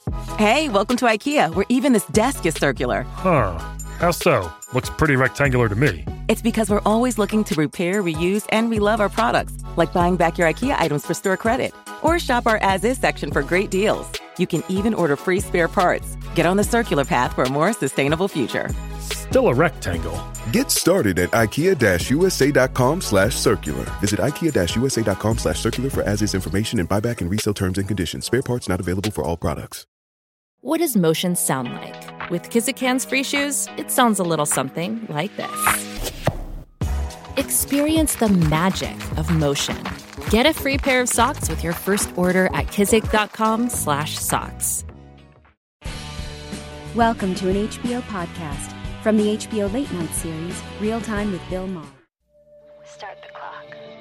Hey, welcome to IKEA, where even this desk is circular. Huh. How so? Looks pretty rectangular to me. It's because we're always looking to repair, reuse, and relove our products, like buying back your IKEA items for store credit. Or shop our as-is section for great deals. You can even order free spare parts. Get on the circular path for a more sustainable future. Still a rectangle. Get started at IKEA-USA.com/circular. Visit IKEA-USA.com/circular for as-is information and buyback and resale terms and conditions. Spare parts not available for all products. What does motion sound like? With Kizikans free shoes, it sounds a little something like this. Experience the magic of motion. Get a free pair of socks with your first order at kizik.com/socks. Welcome to an HBO podcast from the HBO Late Night series, Real Time with Bill Maher. Start the clock.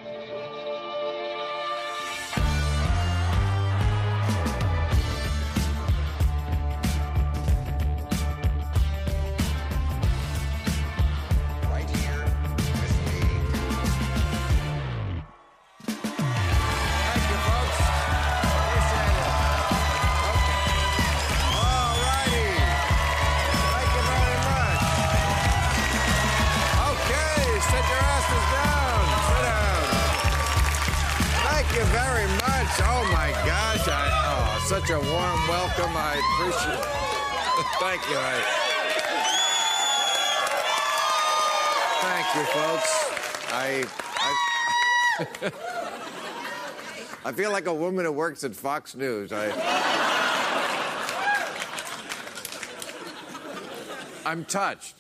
Right here with me. Thank you, folks. Appreciate it. Okay. All righty. Thank you very much. Okay, sit your asses down. Sit down. Thank you very much. Oh, my gosh. Such a warm welcome. I appreciate it. Thank you. Thank you, folks. I feel like a woman who works at Fox News. I'm touched.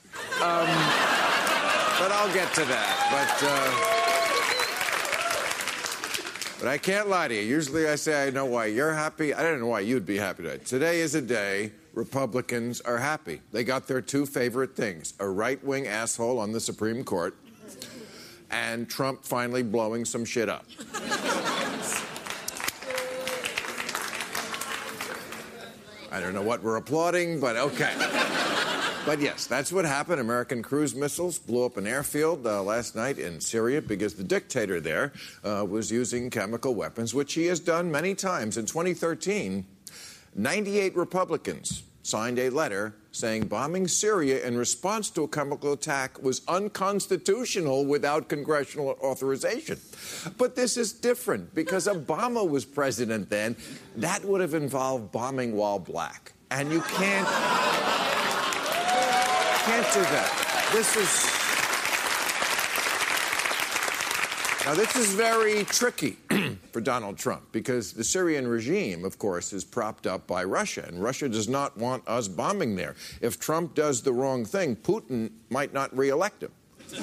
But I'll get to that. But I can't lie to you. Usually I say I know why you're happy. I don't know why you'd be happy today. Today is a day Republicans are happy. They got their two favorite things: a right-wing asshole on the Supreme Court and Trump finally blowing some shit up. I don't know what we're applauding, but okay. But yes, that's what happened. American cruise missiles blew up an airfield last night in Syria because the dictator there was using chemical weapons, which he has done many times. In 2013, 98 Republicans signed a letter saying bombing Syria in response to a chemical attack was unconstitutional without congressional authorization. But this is different because Obama was president then. That would have involved bombing while black. And you can't do that. This is very tricky for Donald Trump because the Syrian regime, of course, is propped up by Russia, and Russia does not want us bombing there. If Trump does the wrong thing, Putin might not reelect him.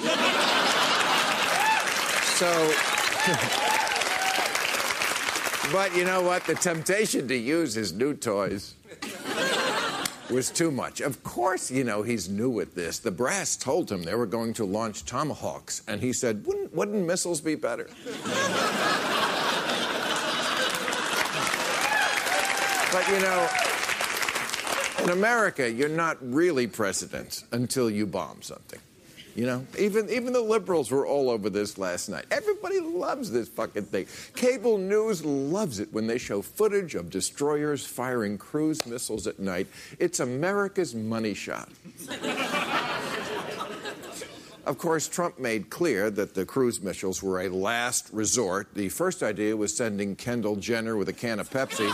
But you know what? The temptation to use his new toys was too much. Of course, he's new at this. The brass told him they were going to launch Tomahawks, and he said, wouldn't missiles be better? But, in America, you're not really president until you bomb something. Even the liberals were all over this last night. Everybody loves this fucking thing. Cable news loves it when they show footage of destroyers firing cruise missiles at night. It's America's money shot. Of course, Trump made clear that the cruise missiles were a last resort. The first idea was sending Kendall Jenner with a can of Pepsi.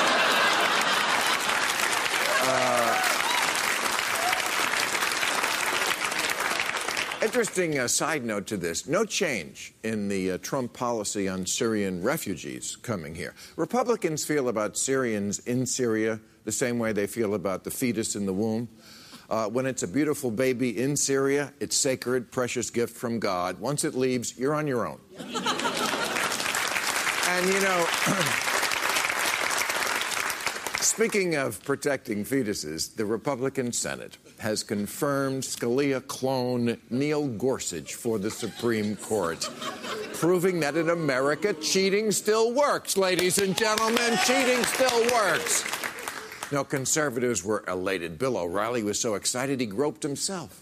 Interesting side note to this. No change in the Trump policy on Syrian refugees coming here. Republicans feel about Syrians in Syria the same way they feel about the fetus in the womb. When it's a beautiful baby in Syria, it's sacred, precious gift from God. Once it leaves, you're on your own. And, speaking of protecting fetuses, the Republican Senate has confirmed Scalia clone Neil Gorsuch for the Supreme Court, proving that in America, cheating still works, ladies and gentlemen. Cheating still works. No, conservatives were elated. Bill O'Reilly was so excited he groped himself.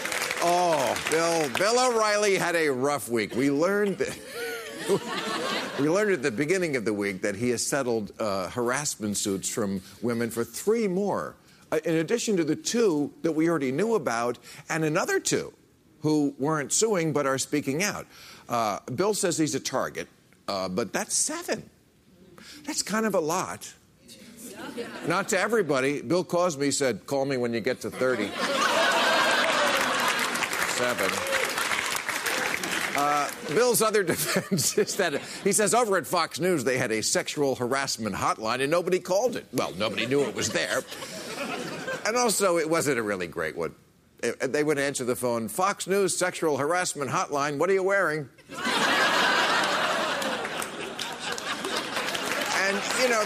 Bill O'Reilly had a rough week. We learned that. We learned at the beginning of the week that he has settled harassment suits from women for 3 more, in addition to the 2 that we already knew about, and another 2 who weren't suing but are speaking out. Bill says he's a target, but that's 7. That's kind of a lot. Not to everybody. Bill Cosby said, call me when you get to 30. 7. Bill's other defense is that he says over at Fox News they had a sexual harassment hotline and nobody called it. Well, nobody knew it was there. And also, it wasn't a really great one. They would answer the phone, Fox News sexual harassment hotline, what are you wearing? And, you know,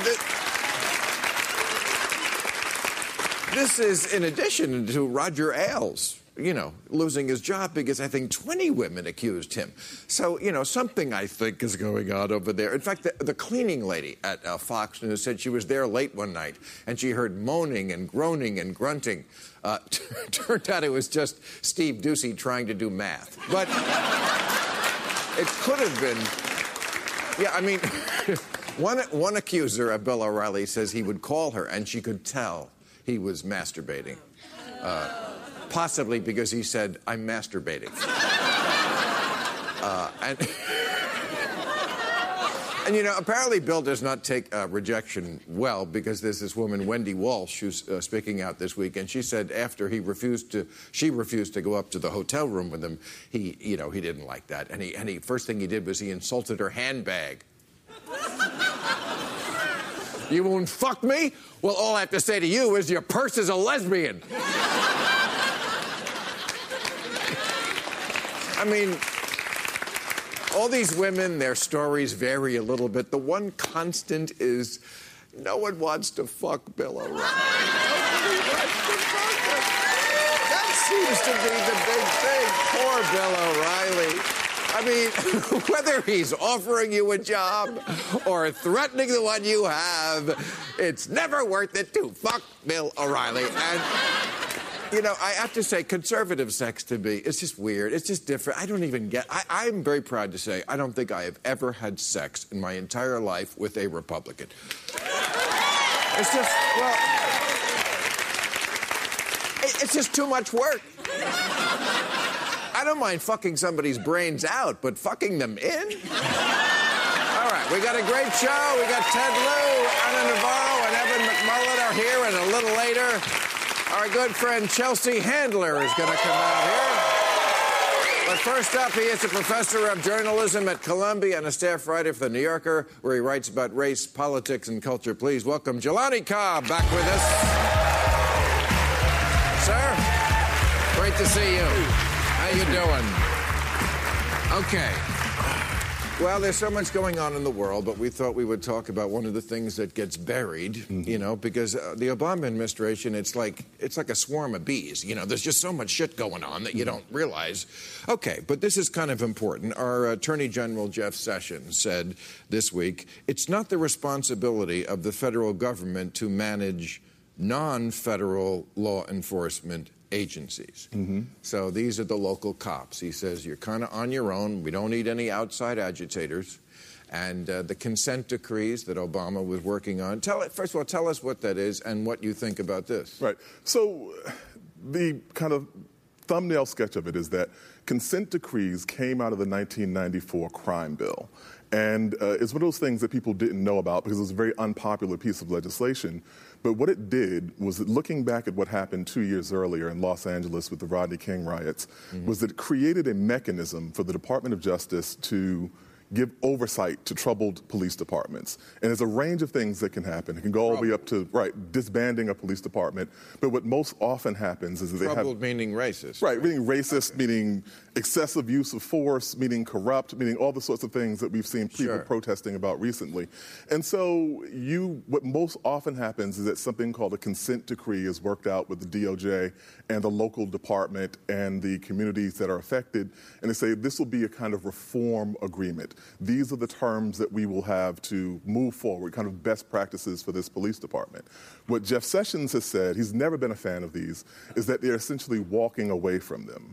this is in addition to Roger Ailes, you know, losing his job because I think 20 women accused him. So, you know, something I think is going on over there. In fact, the cleaning lady at Fox News said she was there late one night and she heard moaning and groaning and grunting. Turned out it was just Steve Doocy trying to do math. But it could have been, yeah, I mean, one accuser of Bill O'Reilly says he would call her and she could tell he was masturbating. Possibly because he said, I'm masturbating. And, you know, apparently Bill does not take rejection well because there's this woman, Wendy Walsh, who's speaking out this week, and she said after she refused to go up to the hotel room with him, he didn't like that. And he first thing he did was he insulted her handbag. You won't fuck me? Well, all I have to say to you is your purse is a lesbian. I mean, all these women, their stories vary a little bit. The one constant is no one wants to fuck Bill O'Reilly. Nobody wants to fuck him. That seems to be the big thing. Poor Bill O'Reilly. I mean, whether he's offering you a job or threatening the one you have, it's never worth it to fuck Bill O'Reilly. And, you know, I have to say, conservative sex to me, it's just weird. It's just different. I don't even get... I'm very proud to say I don't think I have ever had sex in my entire life with a Republican. It's just, well... It's just too much work. I don't mind fucking somebody's brains out, but fucking them in? All right, we got a great show. We got Ted Lieu, Ana Navarro, and Evan McMullen are here, and a little later, our good friend Chelsea Handler is going to come out here. But first up, he is a professor of journalism at Columbia and a staff writer for The New Yorker, where he writes about race, politics, and culture. Please welcome Jelani Cobb back with us. Sir, great to see you. How you doing? Okay. Well, there's so much going on in the world, but we thought we would talk about one of the things that gets buried, you know, because the Obama administration, it's like a swarm of bees. You know, there's just so much shit going on that you don't realize. Okay, but this is kind of important. Our Attorney General, Jeff Sessions, said this week, it's not the responsibility of the federal government to manage non-federal law enforcement agencies. So these are the local cops. He says you're kind of on your own. We don't need any outside agitators. And the consent decrees that Obama was working on. First of all, tell us what that is and what you think about this. Right. So the kind of thumbnail sketch of it is that consent decrees came out of the 1994 crime bill. And it's one of those things that people didn't know about because it was a very unpopular piece of legislation. But what it did was, looking back at what happened 2 years earlier in Los Angeles with the Rodney King riots, was that it created a mechanism for the Department of Justice to give oversight to troubled police departments. And there's a range of things that can happen. It can go all the way up to, disbanding a police department. But what most often happens is that they have... Troubled meaning racist. Right, meaning racist, meaning excessive use of force, meaning corrupt, meaning all the sorts of things that we've seen people protesting about recently. And so what most often happens is that something called a consent decree is worked out with the DOJ and the local department and the communities that are affected. And they say this will be a kind of reform agreement. These are the terms that we will have to move forward, kind of best practices for this police department. What Jeff Sessions has said, he's never been a fan of these, is that they're essentially walking away from them.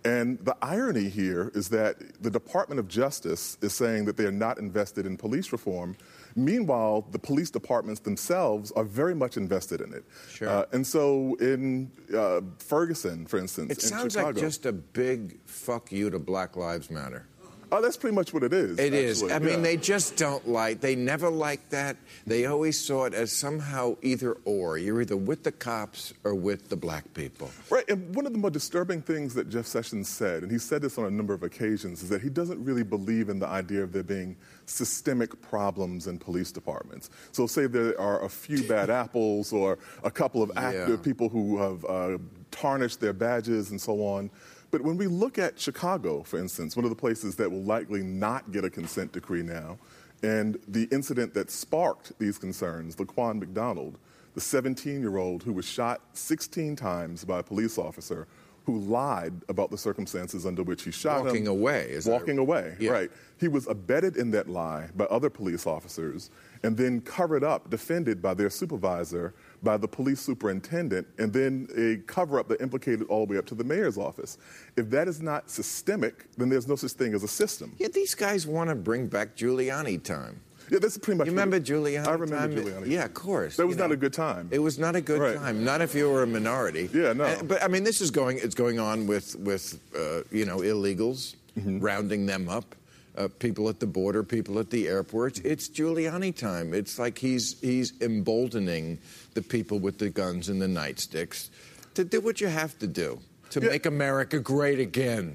And the irony here is that the Department of Justice is saying that they are not invested in police reform. Meanwhile, the police departments themselves are very much invested in it. Sure. And so in Ferguson, for instance, It in sounds Chicago, like just a big fuck you to Black Lives Matter. Oh, that's pretty much what it is. It is. actually. I mean, Yeah. they just don't they never liked that. They always saw it as somehow either or. You're either with the cops or with the black people. Right, and one of the more disturbing things that Jeff Sessions said, and he said this on a number of occasions, is that he doesn't really believe in the idea of there being systemic problems in police departments. So say there are a few bad apples or a couple of active people who have tarnished their badges and so on. But when we look at Chicago, for instance, one of the places that will likely not get a consent decree now, and the incident that sparked these concerns, Laquan McDonald, the 17-year-old who was shot 16 times by a police officer who lied about the circumstances under which he shot him. Walking away. Walking away, Yeah. right. He was abetted in that lie by other police officers and then covered up, defended by their supervisor, by the police superintendent, and then a cover-up that implicated all the way up to the mayor's office. If that is not systemic, then there's no such thing as a system. Yeah, these guys want to bring back Giuliani time. Yeah, that's pretty much. You remember Giuliani? I remember time? Giuliani. Yeah, of course. That was not a good time. It was not a good time. Not if you were a minority. Yeah, no. But I mean, it's going on with illegals, rounding them up, people at the border, people at the airports. It's Giuliani time. It's like he's emboldening the people with the guns and the nightsticks to do what you have to do to make America great again.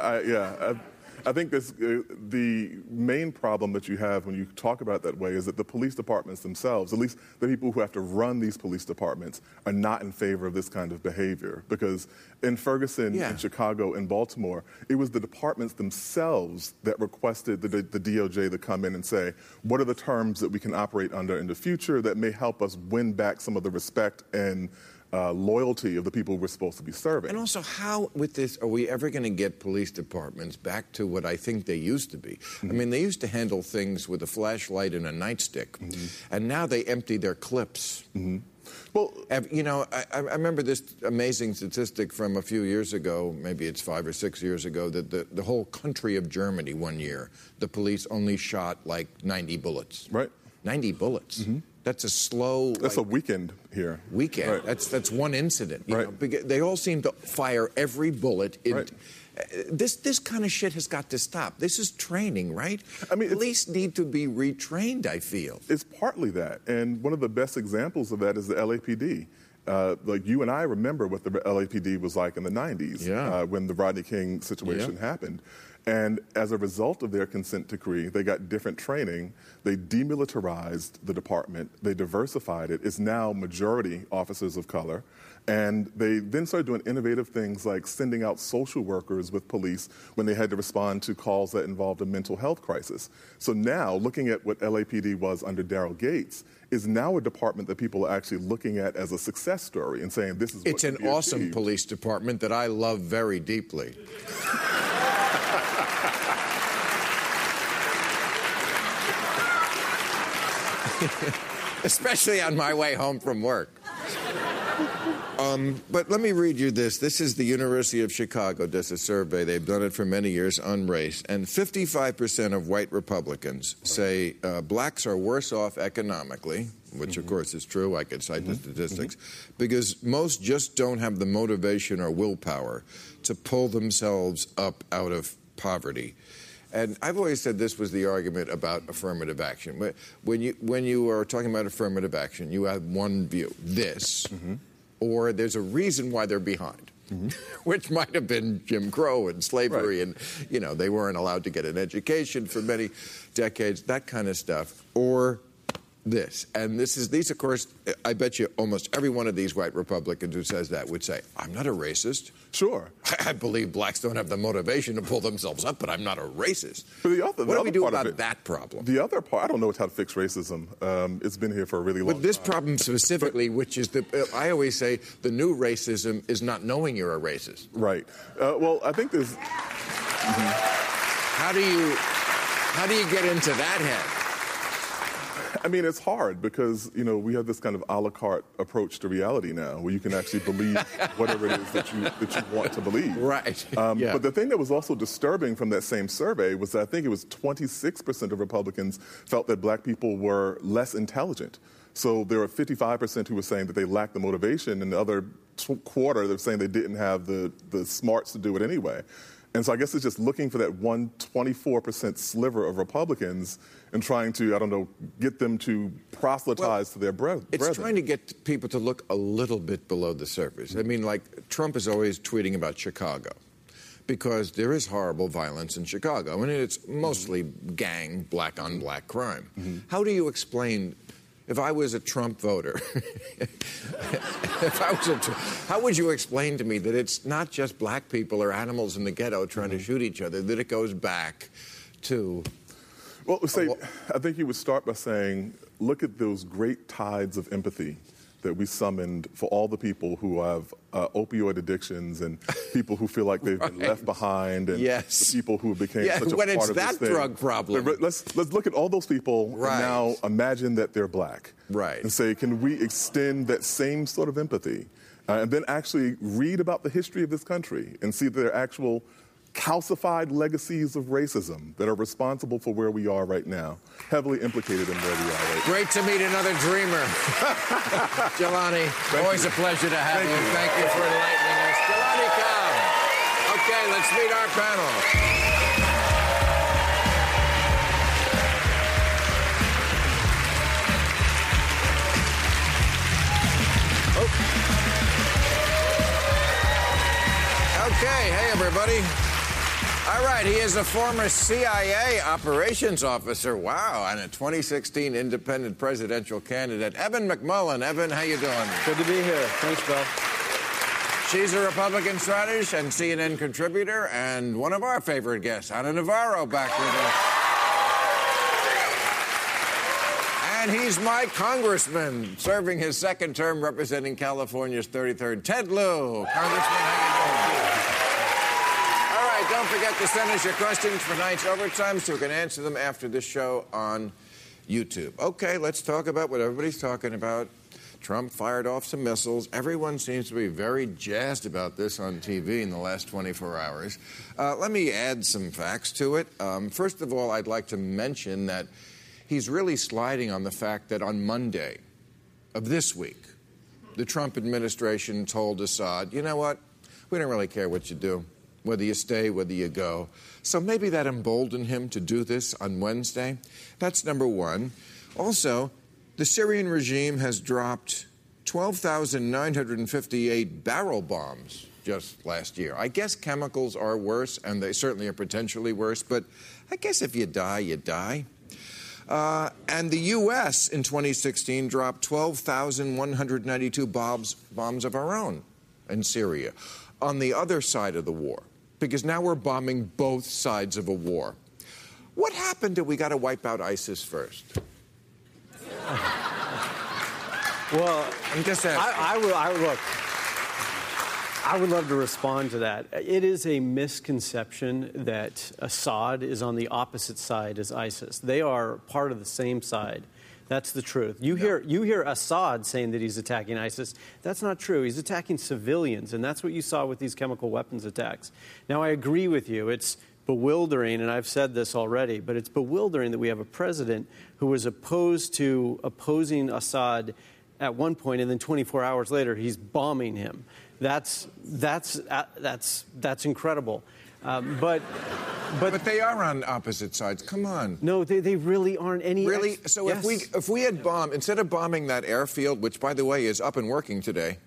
I think the main problem that you have when you talk about it that way is that the police departments themselves, at least the people who have to run these police departments, are not in favor of this kind of behavior. Because in Ferguson, in Chicago, in Baltimore, it was the departments themselves that requested the DOJ to come in and say, what are the terms that we can operate under in the future that may help us win back some of the respect and loyalty of the people we're supposed to be serving. And also, how with this are we ever going to get police departments back to what I think they used to be? Mm-hmm. I mean, they used to handle things with a flashlight and a nightstick, and now they empty their clips. Mm-hmm. Well, you know, I remember this amazing statistic from a few years ago, maybe it's 5 or 6 years ago, that the whole country of Germany one year, the police only shot like 90 bullets. Right. 90 bullets. Mm-hmm. That's a slow... That's a weekend here. Weekend. Right. That's one incident. You right. know, they all seem to fire every bullet. Right. This kind of shit has got to stop. This is training, right? I mean, police need to be retrained, I feel. It's partly that. And one of the best examples of that is the LAPD. Like you and I remember what the LAPD was like in the 90s when the Rodney King situation happened. And as a result of their consent decree, they got different training. They demilitarized the department. They diversified it. It's now majority officers of color. And they then started doing innovative things like sending out social workers with police when they had to respond to calls that involved a mental health crisis. So now, looking at what LAPD was under Daryl Gates, is now a department that people are actually looking at as a success story and saying this is what it's an awesome achieved. Police department that I love very deeply. Especially on my way home from work. But let me read you this. This is the University of Chicago does a survey. They've done it for many years on race. And 55% of white Republicans say blacks are worse off economically, which, of course, is true. I could cite the statistics. Because most just don't have the motivation or willpower to pull themselves up out of poverty. And I've always said this was the argument about affirmative action. When you are talking about affirmative action, you have one view, this, or there's a reason why they're behind, which might have been Jim Crow and slavery, and, you know, they weren't allowed to get an education for many decades, that kind of stuff, or this. And these, of course, I bet you almost every one of these white Republicans who says that would say, I'm not a racist. Sure. I believe blacks don't have the motivation to pull themselves up, but I'm not a racist. But what do we do about that problem? The other part, I don't know how to fix racism. It's been here for a really long time. But this problem specifically, which is I always say the new racism is not knowing you're a racist. Right. Well, I think there's... How do you get into that head? I mean, it's hard because, we have this kind of a la carte approach to reality now where you can actually believe whatever it is that you want to believe. Right. But the thing that was also disturbing from that same survey was that I think it was 26% of Republicans felt that black people were less intelligent. So there were 55% who were saying that they lacked the motivation, and the other quarter they're saying they didn't have the smarts to do it anyway. And so I guess it's just looking for that 24% sliver of Republicans and trying to, get them to proselytize to their brethren. It's trying to get people to look a little bit below the surface. I mean, like, Trump is always tweeting about Chicago because there is horrible violence in Chicago. I mean, it's mostly gang, black-on-black crime. Mm-hmm. How do you explain... If I was a Trump voter, how would you explain to me that it's not just black people or animals in the ghetto trying to shoot each other, that it goes back to... Well, I think you would start by saying, look at those great tides of empathy that we summoned for all the people who have opioid addictions and people who feel like they've been left behind and the people who became such a part of this thing. When it's that drug problem. Let's look at all those people and now imagine that they're black. Right. And say, can we extend that same sort of empathy and then actually read about the history of this country and see their actual calcified legacies of racism that are responsible for where we are right now, heavily implicated in where we are right now. Great to meet another dreamer. Jelani, always a pleasure to have you. Thank you for enlightening us. Jelani Cobb. Okay, let's meet our panel. Okay, hey everybody. All right, he is a former CIA operations officer. Wow, and a 2016 independent presidential candidate. Evan McMullin. Evan, how you doing? Good to be here. Thanks, Bill. She's a Republican strategist and CNN contributor, and one of our favorite guests, Ana Navarro, back with us. And he's my congressman, serving his second term representing California's 33rd. Ted Lieu. Congressman, how you doing? Don't forget to send us your questions for tonight's overtime so we can answer them after this show on YouTube. Okay, let's talk about what everybody's talking about. Trump fired off some missiles. Everyone seems to be very jazzed about this on TV in the last 24 hours. Let me add some facts to it. First of all, I'd like to mention that he's really sliding on the fact that on Monday of this week, the Trump administration told Assad, you know what, we don't really care what you do. Whether you stay, whether you go. So maybe that emboldened him to do this on Wednesday. That's number one. Also, the Syrian regime has dropped 12,958 barrel bombs just last year. I guess chemicals are worse, and they certainly are potentially worse, but I guess if you die, you die. And the U.S. in 2016 dropped 12,192 bombs of our own in Syria on the other side of the war. Because now we're bombing both sides of a war. What happened that we got to wipe out ISIS first? Well, I'm just asking. I would love to respond to that. It is a misconception that Assad is on the opposite side as ISIS. They are part of the same side. That's the truth. You hear Assad saying that he's attacking ISIS. That's not true. He's attacking civilians, and that's what you saw with these chemical weapons attacks. Now, I agree with you. It's bewildering, and I've said this already, but it's bewildering that we have a president who was opposing Assad at one point, and then 24 hours later, he's bombing him. That's incredible. But they are on opposite sides. Come on. No, they really aren't any. Really? So yes. if we had bombed, instead of bombing that airfield, which by the way is up and working today,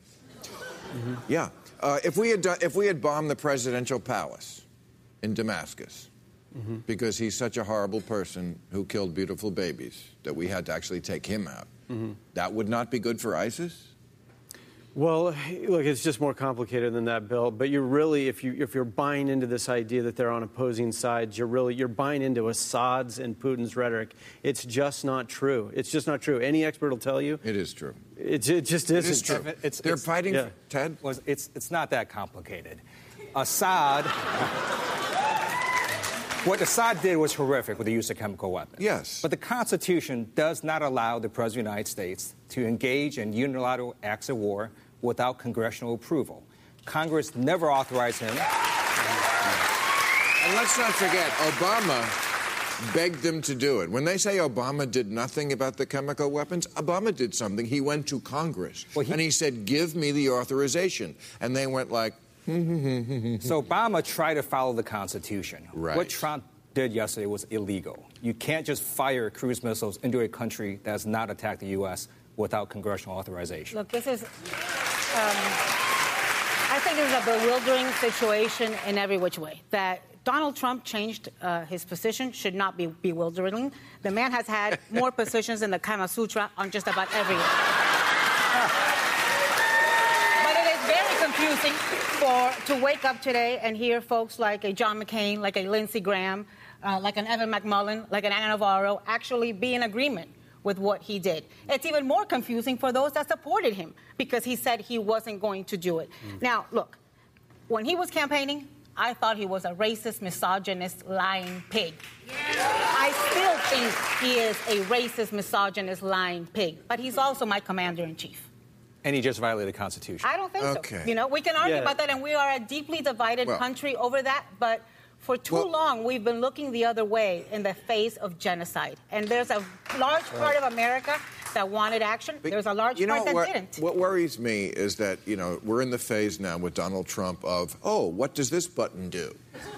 if we had bombed the presidential palace in Damascus, because he's such a horrible person who killed beautiful babies that we had to actually take him out, that would not be good for ISIS? Well, look, it's just more complicated than that, Bill. But you're really, if you're buying into this idea that they're on opposing sides, you're buying into Assad's and Putin's rhetoric. It's just not true. It's just not true. Any expert will tell you. It is true. It just isn't. It is true. They're fighting, Ted? Well, it's not that complicated. Assad... What Assad did was horrific with the use of chemical weapons. Yes. But the Constitution does not allow the President of the United States to engage in unilateral acts of war without congressional approval. Congress never authorized him. And let's not forget, Obama begged them to do it. When they say Obama did nothing about the chemical weapons, Obama did something. He went to Congress, and he said, give me the authorization. And they went like, So Obama tried to follow the Constitution. Right. What Trump did yesterday was illegal. You can't just fire cruise missiles into a country that has not attacked the U.S. without congressional authorization. Look, this is... I think it's a bewildering situation in every which way. That Donald Trump changed his position should not be bewildering. The man has had more positions in the Kama Sutra on just about everything. But it is very confusing to wake up today and hear folks like a John McCain, like a Lindsey Graham, like an Evan McMullin, like an Ana Navarro actually be in agreement with what he did. It's even more confusing for those that supported him because he said he wasn't going to do it. Now, look, when he was campaigning, I thought he was a racist, misogynist, lying pig. I still think he is a racist, misogynist, lying pig. But he's also my commander-in-chief. And he just violated the Constitution. I don't think so. You know, we can argue about that, and we are a deeply divided country over that, but for too long, we've been looking the other way in the face of genocide. And there's a large part of America that wanted action. There's a large part that didn't. What worries me is that, you know, we're in the phase now with Donald Trump of, oh, what does this button do?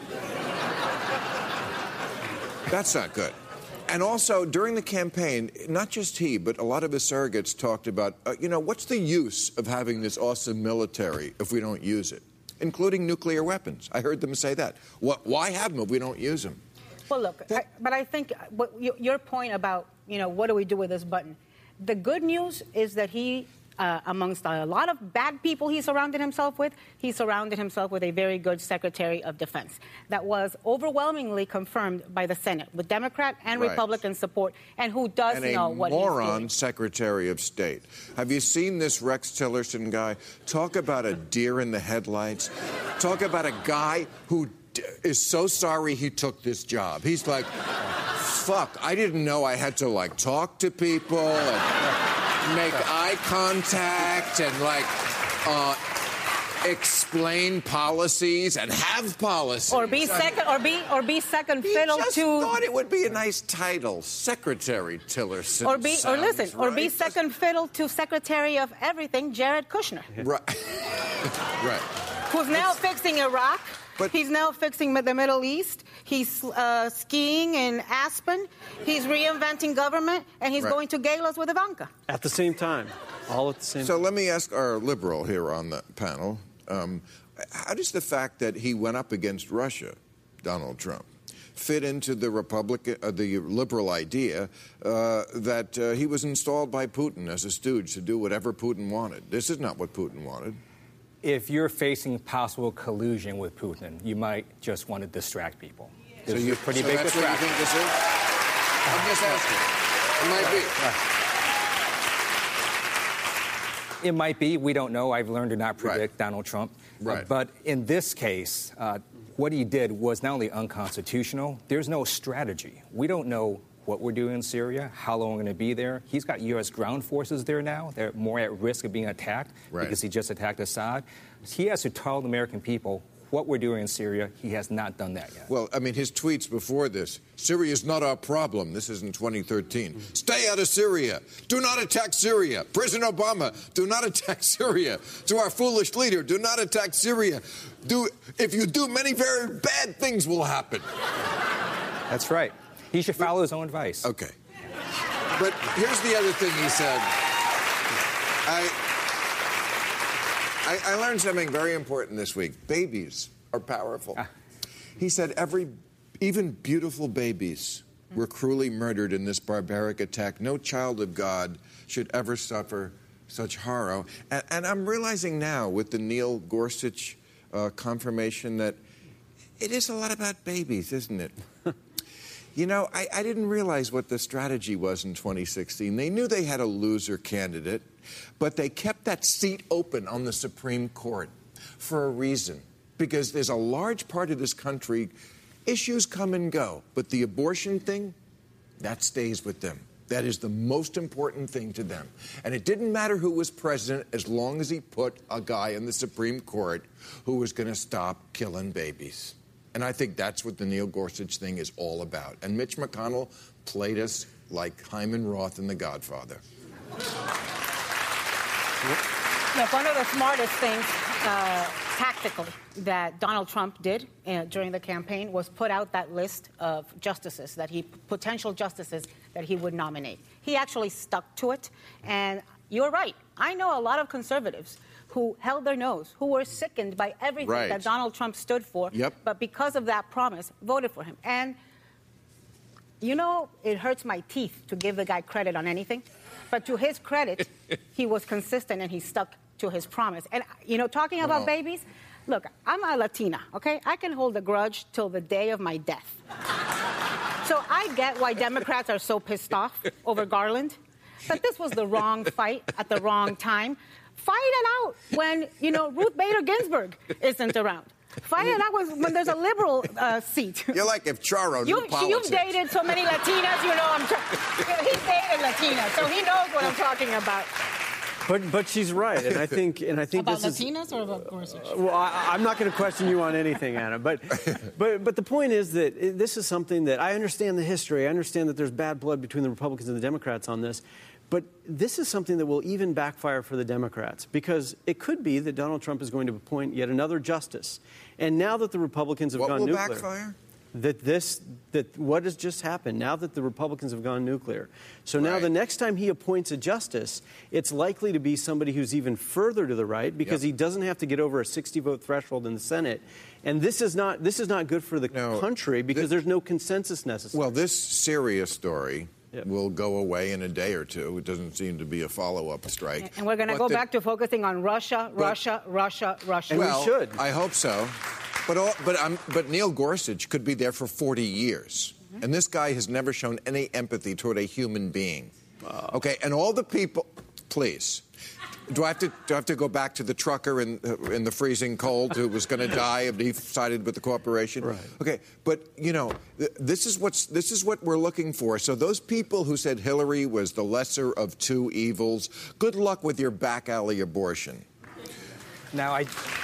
That's not good. And also, during the campaign, not just he, but a lot of his surrogates talked about, you know, what's the use of having this awesome military if we don't use it? Including nuclear weapons. I heard them say that. Why have them if we don't use them? Well, look, but I think your point about, you know, what do we do with this button? The good news is that he, amongst a lot of bad people he surrounded himself with, he surrounded himself with a very good Secretary of Defense that was overwhelmingly confirmed by the Senate with Democrat and Republican support, and who does know what he's doing. And a moron Secretary of State. Have you seen this Rex Tillerson guy? Talk about a deer in the headlights. Talk about a guy who is so sorry he took this job. He's like, fuck, I didn't know I had to, like, talk to people and make eye contact and, like, explain policies and have policies. Or be second, or be second fiddle to. He just thought it would be a nice title, Secretary Tillerson. Or be second fiddle to Secretary of Everything, Jared Kushner. Right. Right. Who's now fixing Iraq. He's now fixing the Middle East. He's skiing in Aspen. He's reinventing government, and he's going to galas with Ivanka. At the same time. All at the same time. So let me ask our liberal here on the panel, how does the fact that he went up against Russia, Donald Trump, fit into the the liberal idea that he was installed by Putin as a stooge to do whatever Putin wanted? This is not what Putin wanted. If you're facing possible collusion with Putin, you might just want to distract people. So you're pretty big distraction. That's what you think this is? I'm just asking. It might be. It might be. We don't know. I've learned to not predict Donald Trump. But in this case, what he did was not only unconstitutional, there's no strategy. We don't know what we're doing in Syria, how long we're going to be there. He's got U.S. ground forces there now. They're more at risk of being attacked because he just attacked Assad. He has to tell the American people what we're doing in Syria. He has not done that yet. Well, I mean, his tweets before this, Syria is not our problem. This is in 2013. Stay out of Syria. Do not attack Syria. President Obama, do not attack Syria. To our foolish leader, do not attack Syria. If you do, many very bad things will happen. That's right. He should follow his own advice. Okay. But here's the other thing he said. I learned something very important this week. Babies are powerful. He said even beautiful babies were cruelly murdered in this barbaric attack. No child of God should ever suffer such horror. And I'm realizing now with the Neil Gorsuch confirmation that it is a lot about babies, isn't it? You know, I didn't realize what the strategy was in 2016. They knew they had a loser candidate, but they kept that seat open on the Supreme Court for a reason. Because there's a large part of this country Issues come and go, but the abortion thing, that stays with them. That is the most important thing to them. And it didn't matter who was president as long as he put a guy in the Supreme Court who was going to stop killing babies. And I think that's what the Neil Gorsuch thing is all about. And Mitch McConnell played us like Hyman Roth in The Godfather. Look, one of the smartest things tactically that Donald Trump did during the campaign was put out that list of justices, potential justices that he would nominate. He actually stuck to it. And you're right. I know a lot of conservatives who held their nose, who were sickened by everything that Donald Trump stood for, but because of that promise, voted for him. And, you know, it hurts my teeth to give the guy credit on anything. But to his credit, he was consistent and he stuck to his promise. And, you know, talking about babies, look, I'm a Latina, okay? I can hold a grudge till the day of my death. So I get why Democrats are so pissed off over Garland. But this was the wrong fight at the wrong time. Fight it out when, you know, Ruth Bader Ginsburg isn't around. Fight it out when there's a liberal seat. You're like if Charo knew politics. You've dated so many Latinas, you know he's dated Latinas, so he knows what I'm talking about. But she's right, and I think about this Latinas or about Gorsuch? Well, I'm not going to question you on anything, Anna. But the point is that this is something that I understand the history. I understand that there's bad blood between the Republicans and the Democrats on this. But this is something that will even backfire for the Democrats, because it could be that Donald Trump is going to appoint yet another justice. And now that the Republicans have gone nuclear... What will backfire? That what has just happened, now that the Republicans have gone nuclear. So now the next time he appoints a justice, it's likely to be somebody who's even further to the right, because he doesn't have to get over a 60-vote threshold in the Senate. And this is not good for the country, because there's no consensus necessary. Well, this Syria story will go away in a day or two. It doesn't seem to be a follow-up strike. And we're going to go back to focusing on Russia. And we should. I hope so. But Neil Gorsuch could be there for 40 years. And this guy has never shown any empathy toward a human being. Okay, and all the people... Please. Do I have to go back to the trucker in the freezing cold who was going to die if he sided with the corporation? Right. Okay, but you know, this is what we're looking for. So those people who said Hillary was the lesser of two evils, good luck with your back alley abortion. Now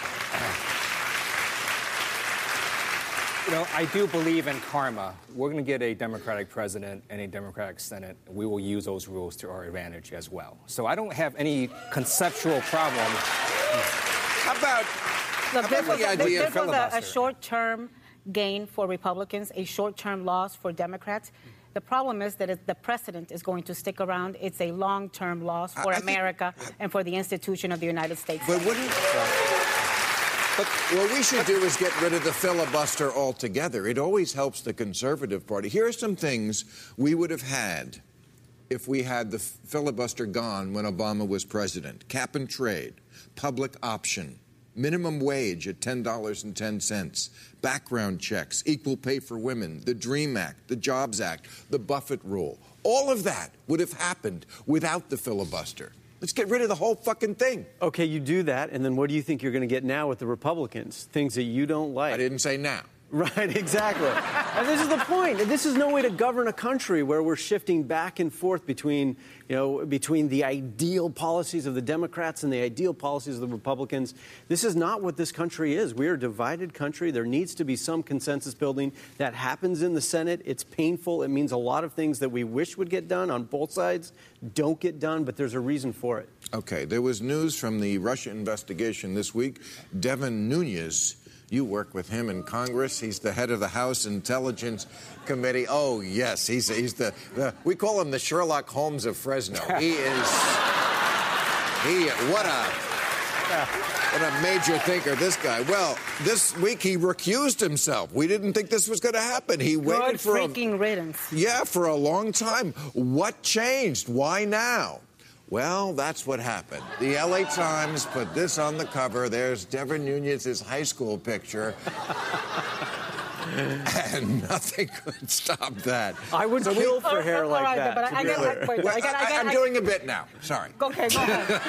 I do believe in karma. We're going to get a Democratic president and a Democratic Senate. We will use those rules to our advantage as well. So I don't have any conceptual problem. How about the idea of filibuster? This was a short-term gain for Republicans, a short-term loss for Democrats. The problem is that the precedent is going to stick around. It's a long-term loss for America and for the institution of the United States. But wouldn't... But what we should do is get rid of the filibuster altogether. It always helps the Conservative Party. Here are some things we would have had if we had the filibuster gone when Obama was president. Cap and trade, public option, minimum wage at $10.10, background checks, equal pay for women, the DREAM Act, the Jobs Act, the Buffett rule. All of that would have happened without the filibuster. Let's get rid of the whole fucking thing. Okay, you do that, and then what do you think you're going to get now with the Republicans? Things that you don't like. I didn't say now. Right, exactly. And this is the point. This is no way to govern a country where we're shifting back and forth between the ideal policies of the Democrats and the ideal policies of the Republicans. This is not what this country is. We are a divided country. There needs to be some consensus building. That happens in the Senate. It's painful. It means a lot of things that we wish would get done on both sides don't get done, but there's a reason for it. Okay, there was news from the Russia investigation this week. Devin Nunes, you work with him in Congress. He's the head of the House Intelligence Committee. Oh, yes, he's the we call him the Sherlock Holmes of Fresno. What a major thinker, this guy. Well, this week he recused himself. We didn't think this was going to happen. He waited for freaking riddance. Yeah, for a long time. What changed? Why now? Well, that's what happened. The LA Times put this on the cover. There's Devin Nunes' high school picture. And nothing could stop that. I would kill for hair like that. But I'm doing a bit now. Sorry. Okay, go ahead.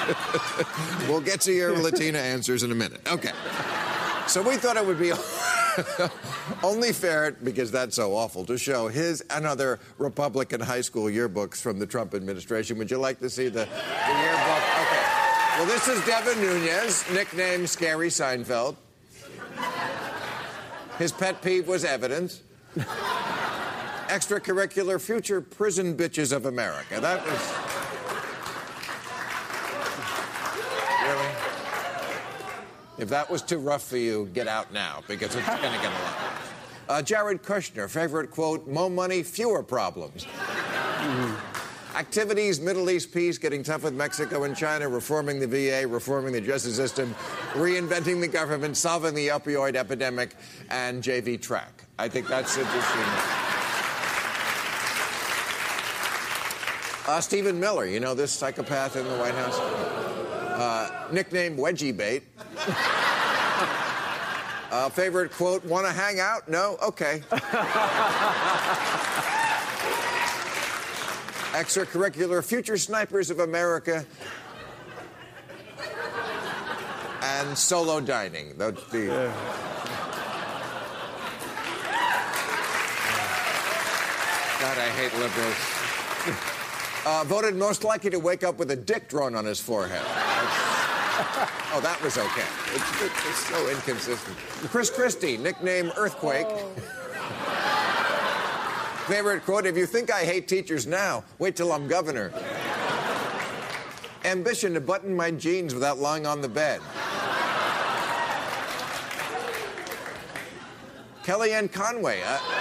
We'll get to your Latina answers in a minute. Okay. So we thought it would be... Only fair, because that's so awful, to show his and other Republican high school yearbooks from the Trump administration. Would you like to see the yearbook? Okay. Well, this is Devin Nunes, nicknamed Scary Seinfeld. His pet peeve was evidence. Extracurricular future prison bitches of America. That was... Really? If that was too rough for you, get out now, because it's going to get a lot. Jared Kushner, favorite quote, more money, fewer problems. Activities, Middle East peace, getting tough with Mexico and China, reforming the VA, reforming the justice system, reinventing the government, solving the opioid epidemic, and JV track. I think that's interesting. Stephen Miller, you know this psychopath in the White House? Nicknamed Wedgie Bait. Favorite quote, want to hang out? No? Okay. Extracurricular future snipers of America and solo dining. God, I hate liberals. Voted most likely to wake up with a dick drawn on his forehead. Oh, that was okay. It's so inconsistent. Chris Christie, nickname Earthquake. Favorite quote, if you think I hate teachers now, wait till I'm governor. Ambition to button my jeans without lying on the bed. Kellyanne Conway,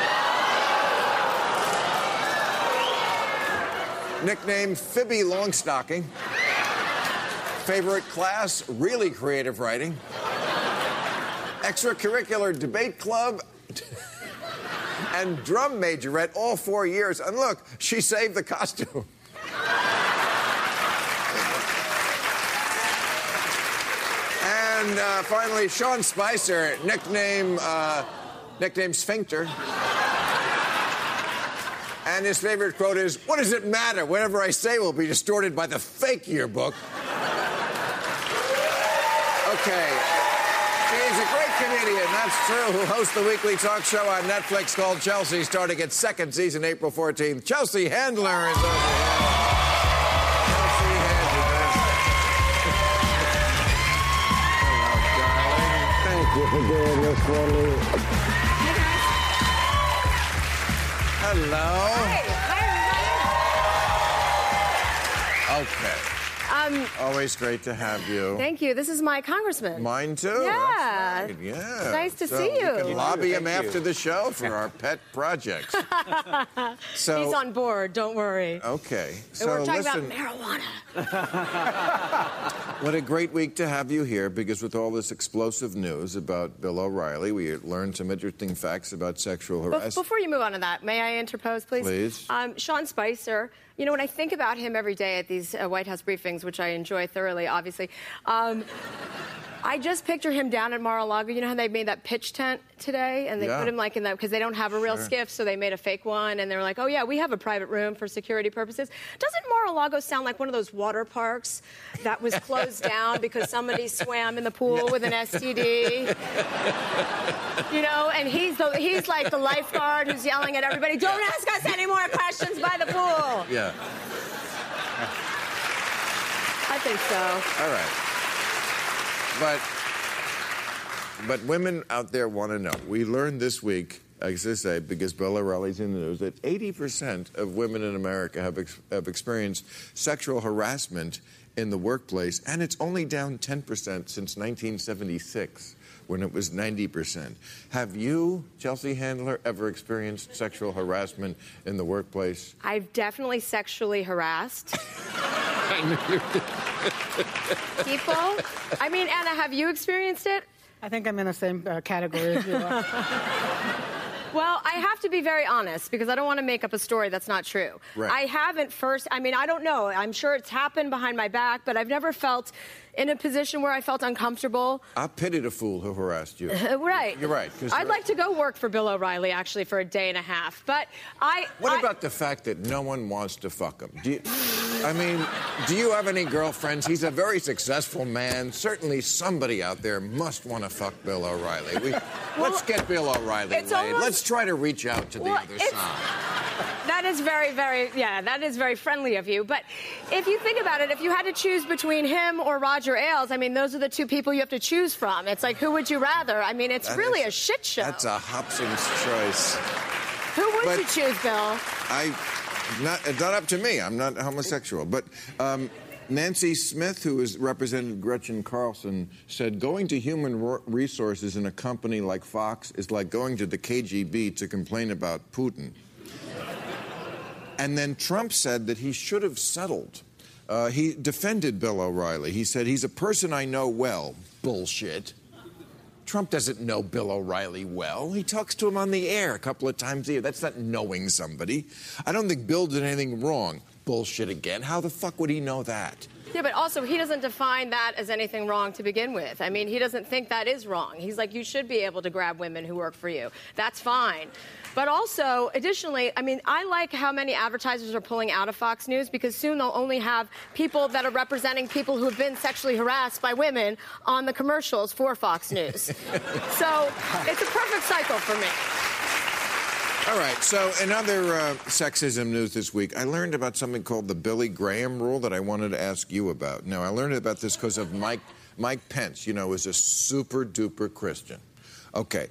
nicknamed Phoebe Longstocking. Favorite class, really creative writing. Extracurricular debate club and drum majorette all 4 years. And look, she saved the costume. And finally, Sean Spicer, nickname Sphincter. And his favorite quote is, what does it matter? Whatever I say will be distorted by the fake yearbook. Okay. He's a great comedian, that's true, who hosts the weekly talk show on Netflix called Chelsea, starting its second season April 14th. Chelsea Handler is over here. Chelsea Handler. Hello, darling. Thank you for doing this for me. Hello. Hi. Hi, everybody. Okay. Always great to have you. Thank you. This is my congressman. Mine too. Yeah. That's right. Yeah. Nice to see you. We can lobby him after the show for our pet projects. So he's on board. Don't worry. Okay. So we're talking listen, about marijuana. What a great week to have you here, because with all this explosive news about Bill O'Reilly, we learned some interesting facts about sexual harassment. Before you move on to that, may I interpose, please? Please. Sean Spicer. You know, when I think about him every day at these White House briefings, which I enjoy thoroughly, obviously, I just picture him down at Mar-a-Lago. You know how they made that pitch tent today? And they put him like in that, because they don't have a real skiff, so they made a fake one. And they're like, oh, yeah, we have a private room for security purposes. Doesn't Mar-a-Lago sound like one of those water parks that was closed down because somebody swam in the pool with an STD? You know, and he's like the lifeguard who's yelling at everybody, don't ask us any more questions by the pool. Yeah. I think so. All right. But women out there want to know. We learned this week, as I say, because Bill O'Reilly's in the news, that 80% of women in America have experienced sexual harassment in the workplace, and it's only down 10% since 1976, when it was 90%. Have you, Chelsea Handler, ever experienced sexual harassment in the workplace? I've definitely sexually harassed people. I mean, Anna, have you experienced it? I think I'm in the same category as you are. Well, I have to be very honest, because I don't want to make up a story that's not true. Right. I haven't I don't know. I'm sure it's happened behind my back, but I've never felt in a position where I felt uncomfortable. I pitied a fool who harassed you. Right. You're right. I'd like to go work for Bill O'Reilly, actually, for a day and a half. But What about the fact that no one wants to fuck him? I mean, do you have any girlfriends? He's a very successful man. Certainly somebody out there must want to fuck Bill O'Reilly. Let's get Bill O'Reilly laid. Let's try to reach out to the other side. That is that is very friendly of you. But if you think about it, if you had to choose between him or Roger Ailes, I mean, those are the two people you have to choose from. It's like, who would you rather? I mean, it's really a shit show. That's a Hobson's choice. Who would you choose, Bill? It's not up to me. I'm not homosexual. But Nancy Smith, who has represented Gretchen Carlson, said going to human resources in a company like Fox is like going to the KGB to complain about Putin. And then Trump said that he should have settled. He defended Bill O'Reilly. He said, he's a person I know well. Bullshit. Trump doesn't know Bill O'Reilly well. He talks to him on the air a couple of times a year. That's not knowing somebody. I don't think Bill did anything wrong. Bullshit again. How the fuck would he know that? Yeah, but also he doesn't define that as anything wrong to begin with. I mean, he doesn't think that is wrong. He's like, you should be able to grab women who work for you. That's fine. But also, additionally, I mean, I like how many advertisers are pulling out of Fox News because soon they'll only have people that are representing people who have been sexually harassed by women on the commercials for Fox News. So it's a perfect cycle for me. All right, so in other sexism news this week, I learned about something called the Billy Graham rule that I wanted to ask you about. Now, I learned about this because of Mike Pence, you know, is a super-duper Christian. Okay,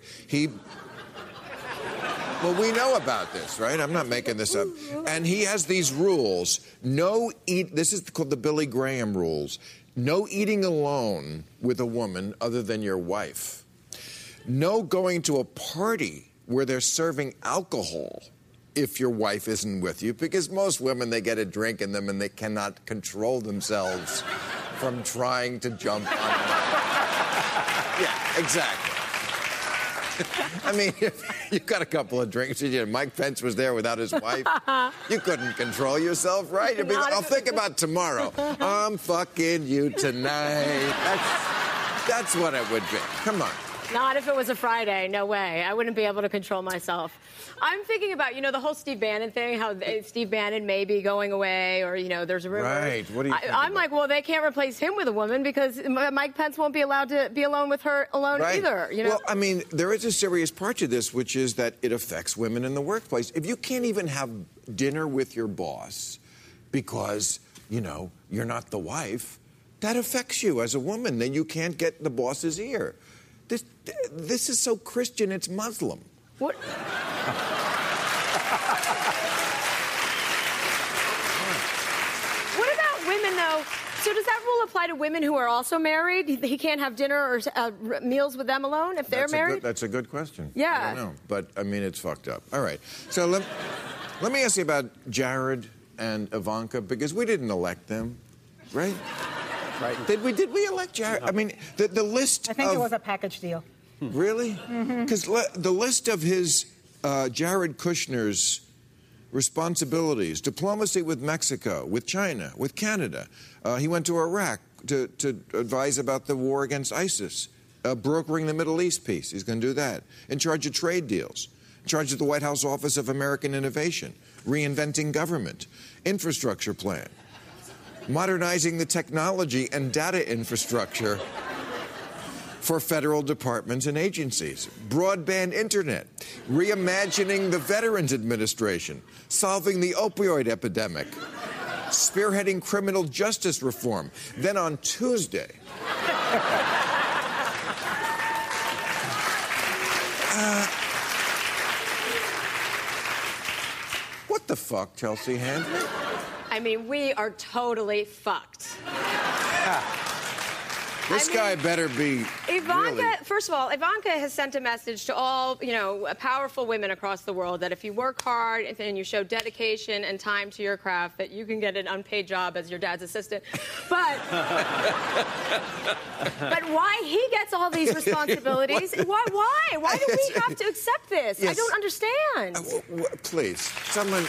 well, we know about this, right? I'm not making this up. And he has these rules. This is called the Billy Graham rules. No eating alone with a woman other than your wife. No going to a party where they're serving alcohol if your wife isn't with you, because most women, they get a drink in them and they cannot control themselves from trying to jump on them. Yeah, exactly. I mean, if you got a couple of drinks, Mike Pence was there without his wife. You couldn't control yourself, right? I mean, I'll think about tomorrow. I'm fucking you tonight. That's what it would be. Come on. Not if it was a Friday. No way. I wouldn't be able to control myself. I'm thinking about, the whole Steve Bannon thing, how Steve Bannon may be going away, or, there's a rumor. Right. What do you think I'm like, well, they can't replace him with a woman because Mike Pence won't be allowed to be alone with her either. Well, I mean, there is a serious part to this, which is that it affects women in the workplace. If you can't even have dinner with your boss because, you're not the wife, that affects you as a woman. Then you can't get the boss's ear. This is so Christian, it's Muslim. What? What about women, though? So does that rule apply to women who are also married? He can't have dinner or meals with them alone if they're married? That's a good question. Yeah. I don't know, but, I mean, it's fucked up. All right. So let me ask you about Jared and Ivanka, because we didn't elect them, right? Right. Did we elect Jared? I mean, the list I think it was a package deal. Really? Because the list of his, Jared Kushner's responsibilities, diplomacy with Mexico, with China, with Canada. He went to Iraq to advise about the war against ISIS, brokering the Middle East peace. He's going to do that. In charge of trade deals. In charge of the White House Office of American Innovation. Reinventing government. Infrastructure plan. Modernizing the technology and data infrastructure for federal departments and agencies, broadband internet, reimagining the Veterans Administration, solving the opioid epidemic, spearheading criminal justice reform. Then on Tuesday, what the fuck, Chelsea Handler? I mean, we are totally fucked. This guy better be. Ivanka, really... First of all, Ivanka has sent a message to all, powerful women across the world that if you work hard and you show dedication and time to your craft, that you can get an unpaid job as your dad's assistant. But why he gets all these responsibilities? Why? Why do we have to accept this? Yes. I don't understand. Please, someone.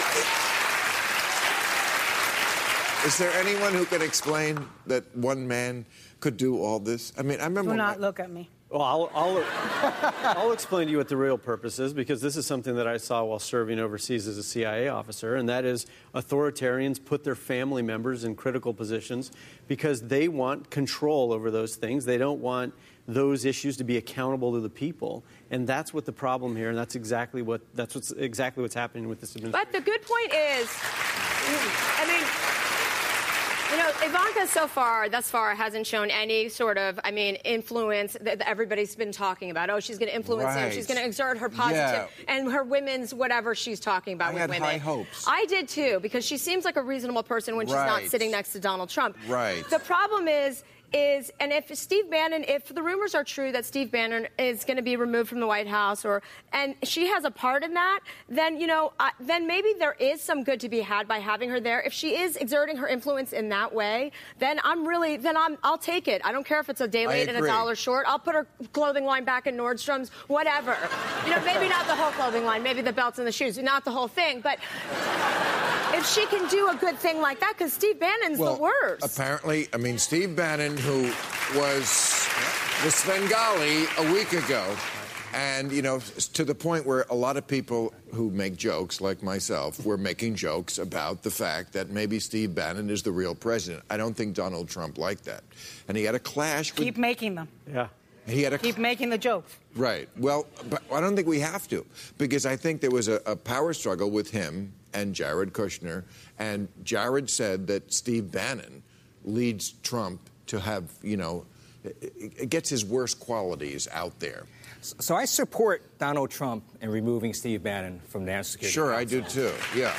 Is there anyone who can explain that one man could do all this? I mean, I remember. Do not look at me. Well, I'll explain to you what the real purpose is, because this is something that I saw while serving overseas as a CIA officer, and that is authoritarians put their family members in critical positions because they want control over those things. They don't want those issues to be accountable to the people, and that's what the problem here, and that's exactly what's happening with this administration. But the good point is, I mean, you know, Ivanka thus far, hasn't shown any sort of, influence that everybody's been talking about. Oh, she's going to influence him. She's going to exert her positive and her women's whatever she's talking about with women. I had high hopes. I did too, because she seems like a reasonable person when she's not sitting next to Donald Trump. Right. The problem is, and if the rumors are true that Steve Bannon is going to be removed from the White House, and she has a part in that, then, then maybe there is some good to be had by having her there. If she is exerting her influence in that way, then I'll take it. I don't care if it's a day late and $1 short. I'll put her clothing line back in Nordstrom's, whatever. Maybe not the whole clothing line, maybe the belts and the shoes, not the whole thing, but if she can do a good thing like that, because Steve Bannon's the worst. Apparently, Steve Bannon, who was the Svengali a week ago, and, to the point where a lot of people who make jokes, like myself, were making jokes about the fact that maybe Steve Bannon is the real president. I don't think Donald Trump liked that. And he had a clash with... Keep making them. Yeah. Keep making the jokes. Right. Well, but I don't think we have to, because I think there was a power struggle with him and Jared Kushner, and Jared said that Steve Bannon leads Trump to have, it gets his worst qualities out there. So I support Donald Trump in removing Steve Bannon from the National Security Council. I do too, yeah.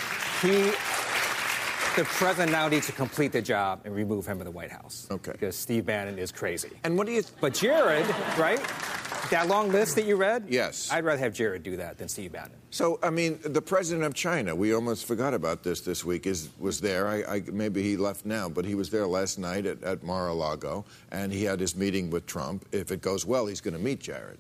The president now needs to complete the job and remove him from the White House. Okay. Because Steve Bannon is crazy. And what do you... But Jared, right? That long list that you read? Yes. I'd rather have Jared do that than Steve Bannon. So, the president of China, we almost forgot about this week, was there. Maybe he left now, but he was there last night at Mar-a-Lago, and he had his meeting with Trump. If it goes well, he's going to meet Jared.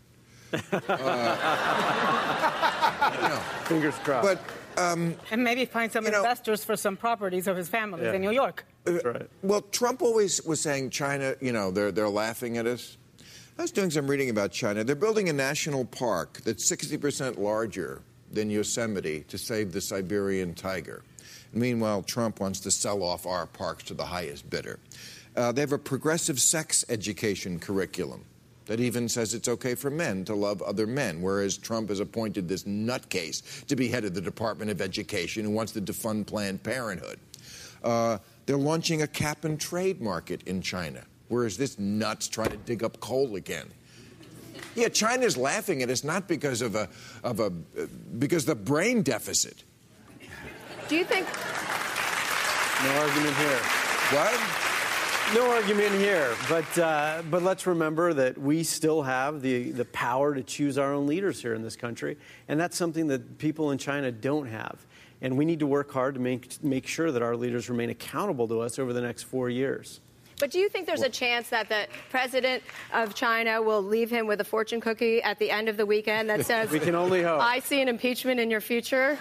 Fingers crossed. But... and maybe find some investors for some properties of his family in New York. That's right. Well, Trump always was saying China, they're laughing at us. I was doing some reading about China. They're building a national park that's 60% larger than Yosemite to save the Siberian tiger. Meanwhile, Trump wants to sell off our parks to the highest bidder. They have a progressive sex education curriculum that even says it's okay for men to love other men, whereas Trump has appointed this nutcase to be head of the Department of Education who wants to defund Planned Parenthood. They're launching a cap-and-trade market in China, whereas this nut's trying to dig up coal again. Yeah, China's laughing at us not because because the brain deficit. Do you think... No argument here. What? No argument here, but let's remember that we still have the power to choose our own leaders here in this country, and that's something that people in China don't have. And we need to work hard to make sure that our leaders remain accountable to us over the next 4 years. But do you think there's a chance that the president of China will leave him with a fortune cookie at the end of the weekend that says, we can only hope. I see an impeachment in your future?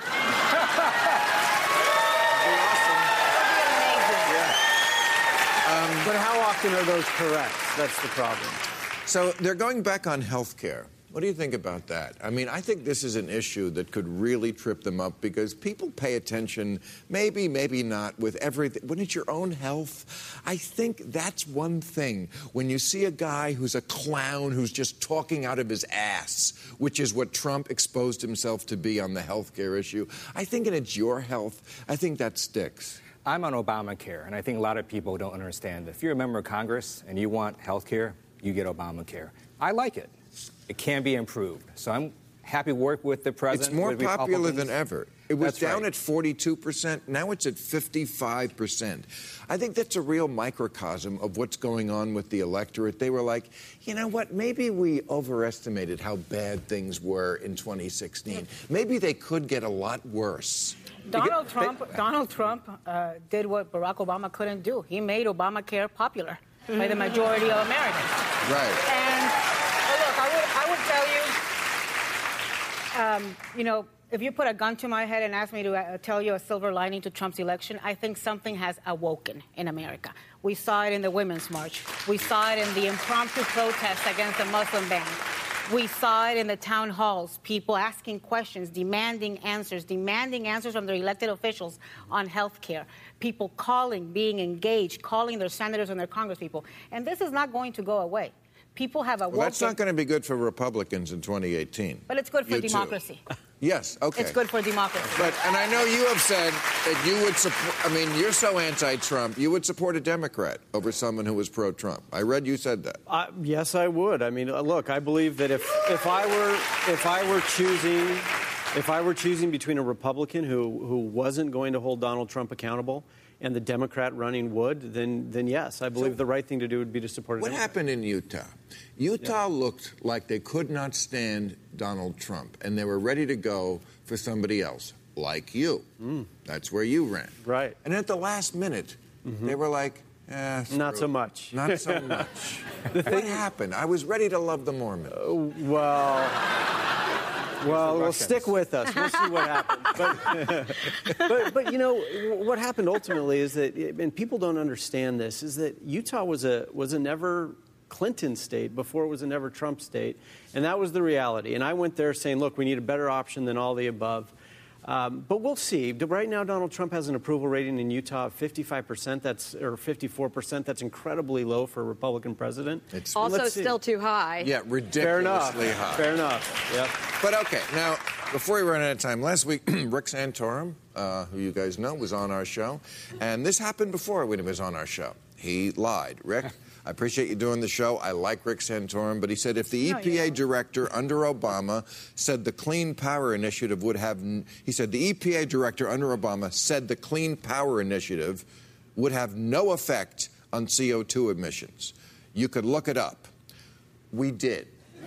But how often are those correct? That's the problem. So they're going back on health care. What do you think about that? I think this is an issue that could really trip them up because people pay attention, maybe not, with everything. When it's your own health, I think that's one thing. When you see a guy who's a clown who's just talking out of his ass, which is what Trump exposed himself to be on the health care issue, I think it's your health. I think that sticks. I'm on Obamacare, and I think a lot of people don't understand. If you're a member of Congress and you want health care, you get Obamacare. I like it. It can be improved. So I'm happy to work with the president. It's more popular than ever. It was That's down right. at 42%. Now it's at 55%. I think that's a real microcosm of what's going on with the electorate. They were like, you know what? Maybe we overestimated how bad things were in 2016. Maybe they could get a lot worse. Donald Trump did what Barack Obama couldn't do. He made Obamacare popular by the majority of Americans. Right. And look, I would tell you, if you put a gun to my head and ask me to tell you a silver lining to Trump's election, I think something has awoken in America. We saw it in the Women's March. We saw it in the impromptu protests against the Muslim ban. We saw it in the town halls, people asking questions, demanding answers from their elected officials on health care, people calling, being engaged, calling their senators and their congresspeople. And this is not going to go away. People have awoken. Well, that's not going to be good for Republicans in 2018. But it's good for democracy. Yes, okay. It's good for democracy. And I know you have said that you would support, I mean, you're so anti-Trump, you would support a Democrat over someone who was pro-Trump. I read you said that. Yes, I would. I mean, look, I believe that if I were choosing between a Republican who wasn't going to hold Donald Trump accountable and the Democrat running would, then yes, I believe the right thing to do would be to support a Democrat. What happened in Utah? Utah looked like they could not stand Donald Trump, and they were ready to go for somebody else, like you. That's where you ran. Right. And at the last minute, they were like, not so much. Not so much. What happened? I was ready to love the Mormons. Well, stick with us. We'll see what happens. But you know, what happened ultimately is that, and people don't understand this, is that Utah was a never Clinton state before it was a never Trump state, and that was the reality. And I went there saying, look, we need a better option than all the above. But we'll see. Right now, Donald Trump has an approval rating in Utah of 55%, or 54%. That's incredibly low for a Republican president. It's also still too high. Yeah, ridiculously high. Fair enough. Yep. But okay, now, before we run out of time, last week, Rick Santorum, who you guys know, was on our show. And this happened before when he was on our show. He lied. Rick, I appreciate you doing the show. I like Rick Santorum, but he said if the EPA director under Obama said the Clean Power Initiative would have, he said the EPA director under Obama said the Clean Power Initiative would have no effect on CO2 emissions. You could look it up. We did.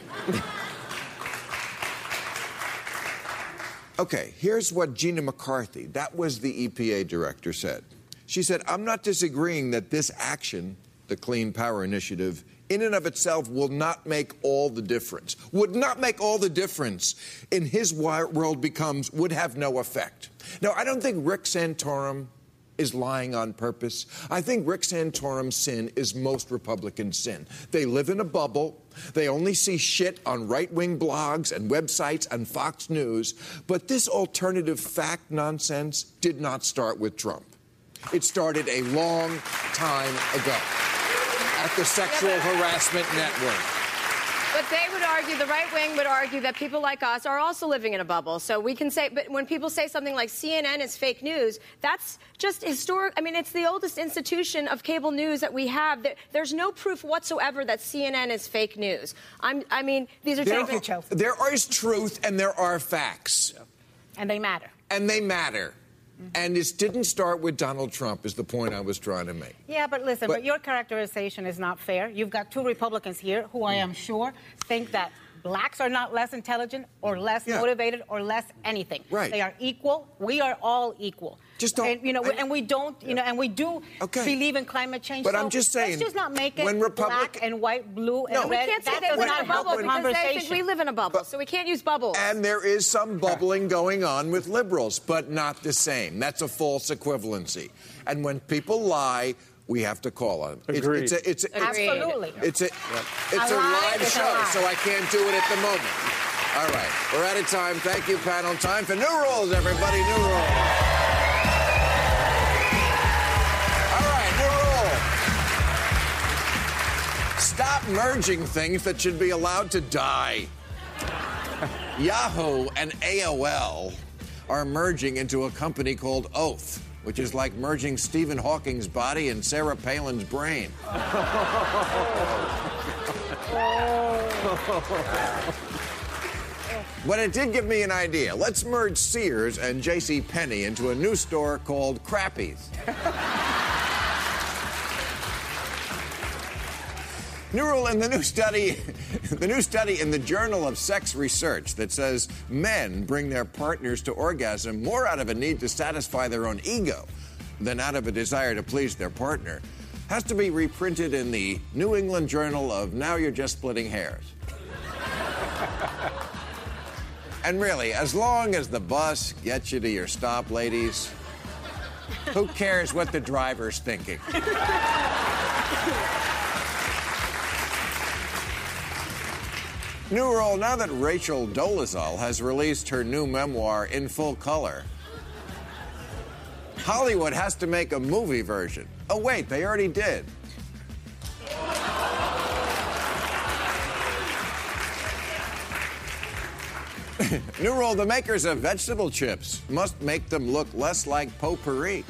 Okay, here's what Gina McCarthy, that was the EPA director, said. She said, I'm not disagreeing that this action, the Clean Power Initiative, in and of itself will not make all the difference. Would not make all the difference in his world becomes would have no effect. Now, I don't think Rick Santorum is lying on purpose. I think Rick Santorum's sin is most Republican sin. They live in a bubble. They only see shit on right-wing blogs and websites and Fox News. But this alternative fact nonsense did not start with Trump. It started a long time ago at the Sexual Harassment Network. But they would argue, the right wing would argue that people like us are also living in a bubble. So we can say, but when people say something like CNN is fake news, that's just historic. I mean, it's the oldest institution of cable news that we have. There's no proof whatsoever that CNN is fake news. I mean, these are there is truth and there are facts. And they matter. And they matter. And this didn't start with Donald Trump, is the point I was trying to make. Yeah, but listen, but your characterization is not fair. You've got two Republicans here who I am sure think that blacks are not less intelligent or less motivated or less anything. Right. They are equal. We are all equal. Just don't. And, and we don't, and we do believe in climate change. But so I'm just saying. Let's just not make it black and white, blue and red. We can't say they live in a bubble because they think we live in a bubble. So we can't use bubbles. And there is some bubbling going on with liberals, but not the same. That's a false equivalency. And when people lie, we have to call on them. Agreed. Absolutely. It's a live show, so I can't do it at the moment. All right, we're out of time. Thank you, panel. Time for new rules, everybody. New rules. Stop merging things that should be allowed to die. Yahoo and AOL are merging into a company called Oath, which is like merging Stephen Hawking's body and Sarah Palin's brain. But it did give me an idea. Let's merge Sears and J.C. Penney into a new store called Crappie's. New rule in the new study in the Journal of Sex Research that says men bring their partners to orgasm more out of a need to satisfy their own ego than out of a desire to please their partner has to be reprinted in the New England Journal of Now You're Just Splitting Hairs. And really, as long as the bus gets you to your stop, ladies, who cares what the driver's thinking? New rule, now that Rachel Dolezal has released her new memoir in full color, Hollywood has to make a movie version. Oh, wait, they already did. New rule, the makers of vegetable chips must make them look less like potpourri.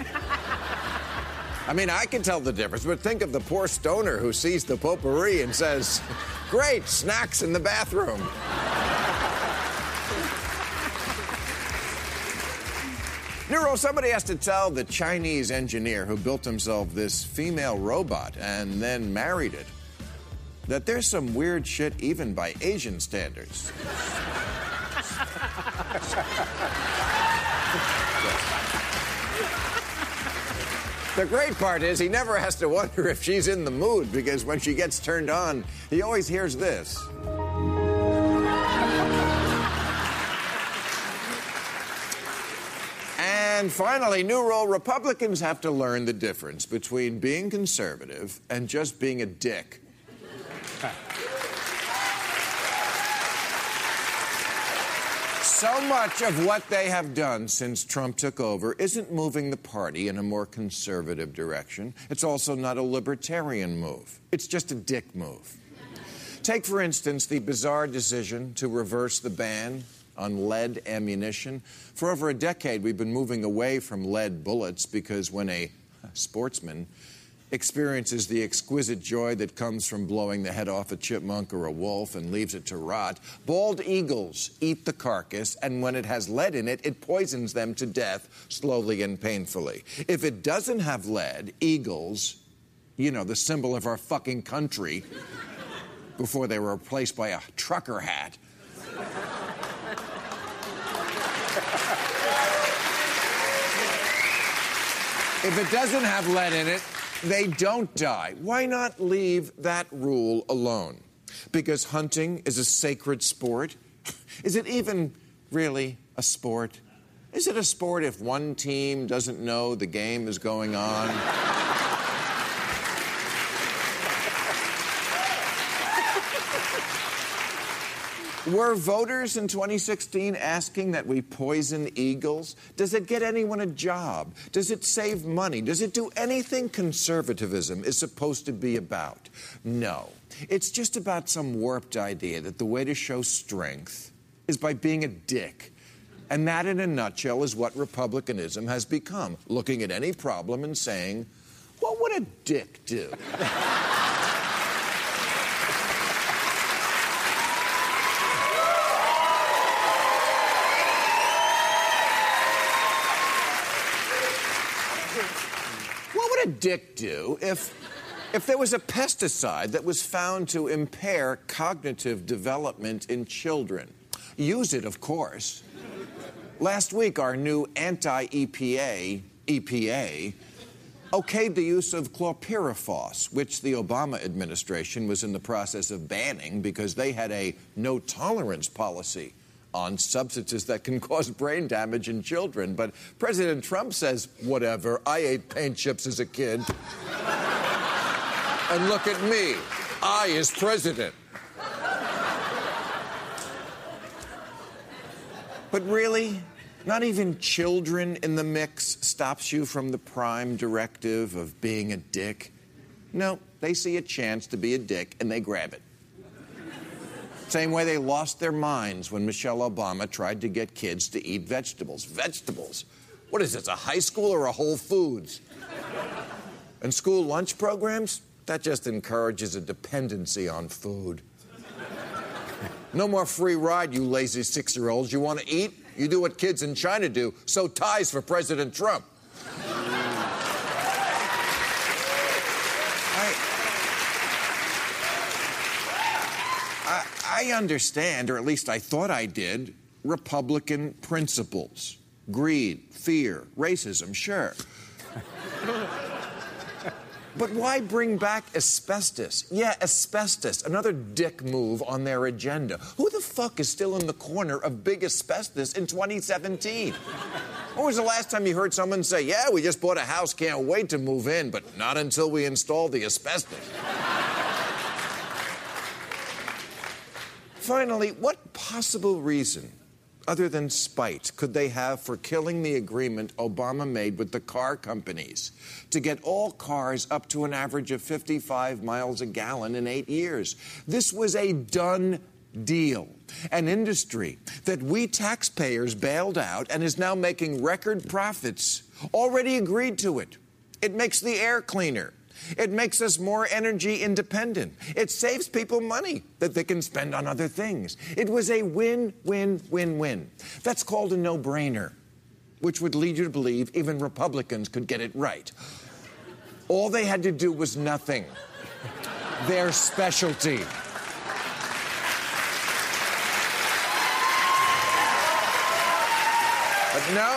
I mean, I can tell the difference, but think of the poor stoner who sees the potpourri and says, great, snacks in the bathroom. New rule, somebody has to tell the Chinese engineer who built himself this female robot and then married it that there's some weird shit even by Asian standards. The great part is he never has to wonder if she's in the mood, because when she gets turned on, he always hears this. And finally, new rule, Republicans have to learn the difference between being conservative and just being a dick. So much of what they have done since Trump took over isn't moving the party in a more conservative direction. It's also not a libertarian move. It's just a dick move. Take, for instance, the bizarre decision to reverse the ban on lead ammunition. For over a decade, we've been moving away from lead bullets because when a sportsman experiences the exquisite joy that comes from blowing the head off a chipmunk or a wolf and leaves it to rot, bald eagles eat the carcass, and when it has lead in it, it poisons them to death slowly and painfully. If it doesn't have lead, eagles, you know, the symbol of our fucking country, before they were replaced by a trucker hat, if it doesn't have lead in it, they don't die. Why not leave that rule alone? Because hunting is a sacred sport? Is it even really a sport? Is it a sport if one team doesn't know the game is going on? Were voters in 2016 asking that we poison eagles? Does it get anyone a job? Does it save money? Does it do anything conservatism is supposed to be about? No. It's just about some warped idea that the way to show strength is by being a dick. And that, in a nutshell, is what republicanism has become. Looking at any problem and saying, what would a dick do? What would a dick do if there was a pesticide that was found to impair cognitive development in children? Use it, of course. Last week, our new anti-EPA, EPA, okayed the use of chlorpyrifos, which the Obama administration was in the process of banning because they had a no-tolerance policy on substances that can cause brain damage in children. But President Trump says, whatever, I ate paint chips as a kid. And look at me, I is president. But really, not even children in the mix stops you from the prime directive of being a dick. No, they see a chance to be a dick and they grab it. Same way they lost their minds when Michelle Obama tried to get kids to eat vegetables. Vegetables? What is this, a high school or a Whole Foods? And school lunch programs? That just encourages a dependency on food. No more free ride, you lazy 6-year-olds. You want to eat? You do what kids in China do. Sow ties for President Trump. I understand, or at least I thought I did, Republican principles. Greed, fear, racism, sure. But why bring back asbestos? Yeah, asbestos, another dick move on their agenda. Who the fuck is still in the corner of big asbestos in 2017? When was the last time you heard someone say, yeah, we just bought a house, can't wait to move in, but not until we install the asbestos? Finally, what possible reason, other than spite, could they have for killing the agreement Obama made with the car companies to get all cars up to an average of 55 miles a gallon in 8 years? This was a done deal. An industry that we taxpayers bailed out and is now making record profits already agreed to it. It makes the air cleaner. It makes us more energy independent. It saves people money that they can spend on other things. It was a win-win-win-win. That's called a no-brainer, which would lead you to believe even Republicans could get it right. All they had to do was nothing. Their specialty. But no.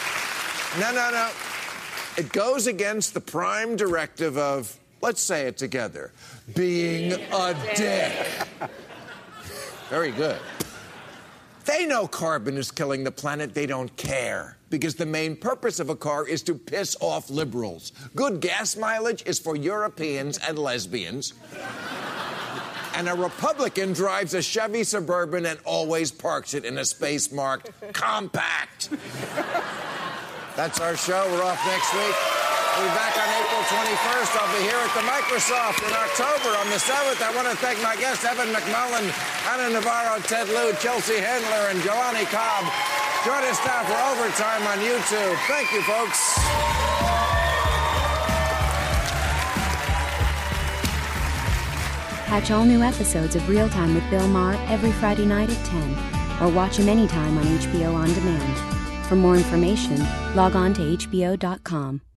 It goes against the prime directive of, let's say it together, being a dick. Very good. They know carbon is killing the planet. They don't care. Because the main purpose of a car is to piss off liberals. Good gas mileage is for Europeans and lesbians. And a Republican drives a Chevy Suburban and always parks it in a space marked compact. That's our show. We're off next week. We'll be back on April 21st. I'll be here at the Microsoft in October on the 7th. I want to thank my guests, Evan McMullen, Ana Navarro, Ted Lieu, Chelsea Handler, and Jelani Cobb. Join us now for Overtime on YouTube. Thank you, folks. Catch all new episodes of Real Time with Bill Maher every Friday night at 10, or watch him anytime on HBO On Demand. For more information, log on to HBO.com.